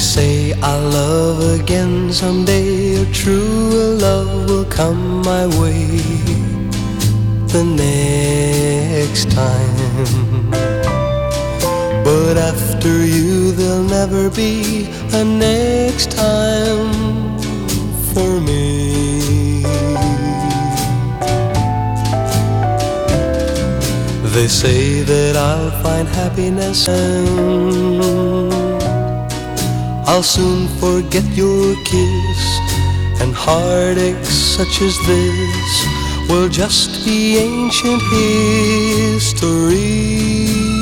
say I'll love again someday, or true love will come my way the next time. But after you there'll never be a next time for me. They say that I'll find happiness and I'll soon forget your kiss, and heartaches such as this will just be ancient history.